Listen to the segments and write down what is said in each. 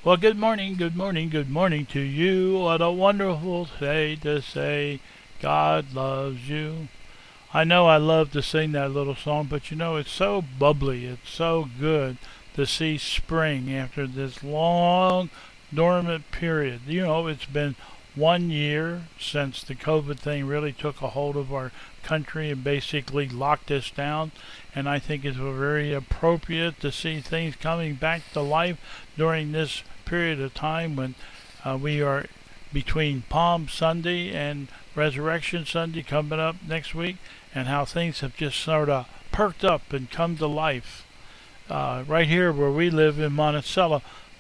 Well, good morning, good morning, good morning to you. What a wonderful day to say God loves you. I know I love to sing that little song, but it's so bubbly. It's so good to see spring after this long dormant period. It's been 1 year since the COVID thing really took a hold of our country and basically locked us down. And I think it's very appropriate to see things coming back to life during this period of time when we are between Palm Sunday and Resurrection Sunday coming up next week, and how things have just sort of perked up and come to life. Right here where we live in Monticello,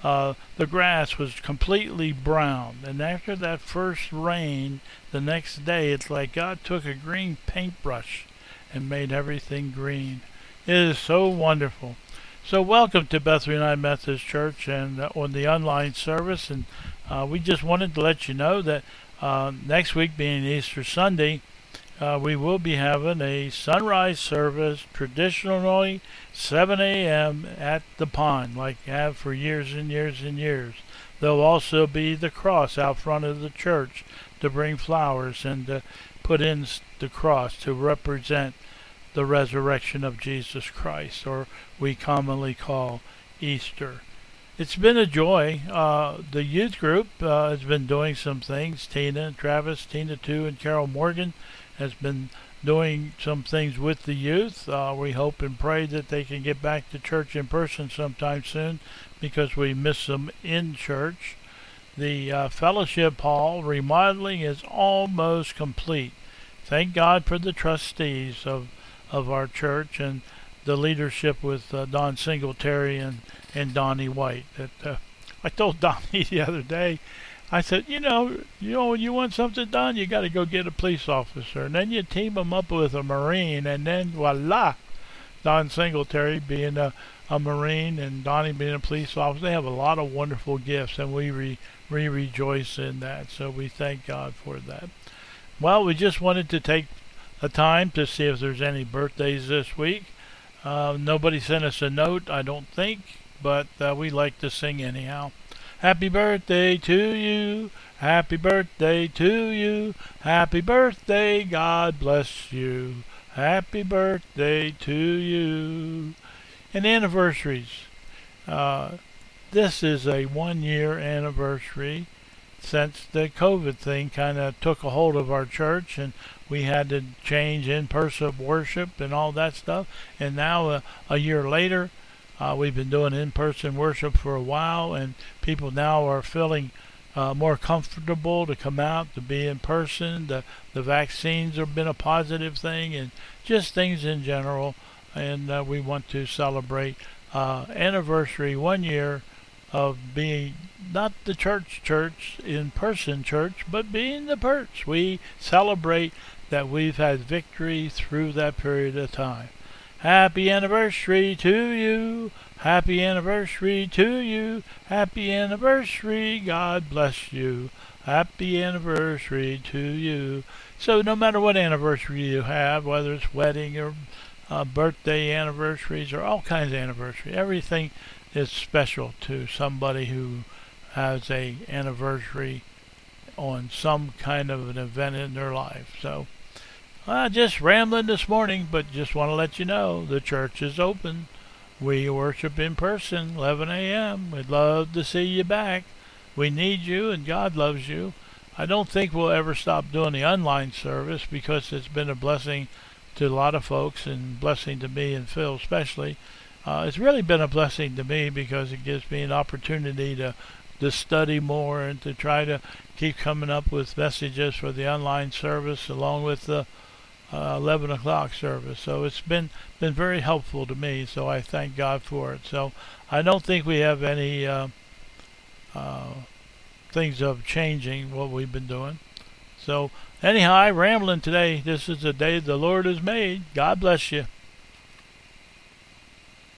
the grass was completely brown, and after that first rain, the next day it's like God took a green paintbrush and made everything green. It is so wonderful. So welcome to Bethel United Methodist Church and on the online service, and we just wanted to let you know that next week being Easter Sunday, we will be having a sunrise service, traditionally 7 a.m. at the pond, like we have for years and years and years. There'll also be the cross out front of the church to bring flowers and to put in the cross to represent the resurrection of Jesus Christ, or we commonly call Easter. It's been a joy. The youth group has been doing some things. Tina and Travis, Tina too, and Carol Morgan has been doing some things with the youth. We hope and pray that they can get back to church in person sometime soon, because we miss them in church. The fellowship hall remodeling is almost complete. Thank God for the trustees of our church and the leadership with Don Singletary and Donnie White. That I told Donnie the other day, I said, when you want something done, you got to go get a police officer, and then you team them up with a Marine, and then voila, Don Singletary being a Marine and Donnie being a police officer. They have a lot of wonderful gifts, and we rejoice in that. So we thank God for that. Well, we just wanted to take a time to see if there's any birthdays this week. Nobody sent us a note, I don't think, but we like to sing anyhow. Happy birthday to you. Happy birthday to you. Happy birthday, God bless you. Happy birthday to you. And anniversaries. This is a 1 year anniversary since the COVID thing kind of took a hold of our church, and we had to change in-person worship and all that stuff. And now a year later, we've been doing in-person worship for a while, and people now are feeling more comfortable to come out to be in person. The vaccines have been a positive thing, and just things in general. And we want to celebrate anniversary 1 year of being not the church in person church, but being the church. We celebrate that we've had victory through that period of time. Happy anniversary to you. Happy anniversary to you. Happy anniversary. God bless you. Happy anniversary to you. So no matter what anniversary you have, whether it's wedding or birthday anniversaries or all kinds of anniversary, everything is special to somebody who has a anniversary on some kind of an event in their life. So just rambling this morning, but just want to let you know the church is open. We worship in person, 11 a.m. We'd love to see you back. We need you, and God loves you. I don't think we'll ever stop doing the online service, because it's been a blessing to a lot of folks, and blessing to me and Phil especially. It's really been a blessing to me, because it gives me an opportunity to study more and to try to keep coming up with messages for the online service along with the 11 o'clock service. So it's been very helpful to me, so I thank God for it. So I don't think we have any things of changing what we've been doing. So anyhow, I'm rambling today. This is the day the Lord has made. God bless you.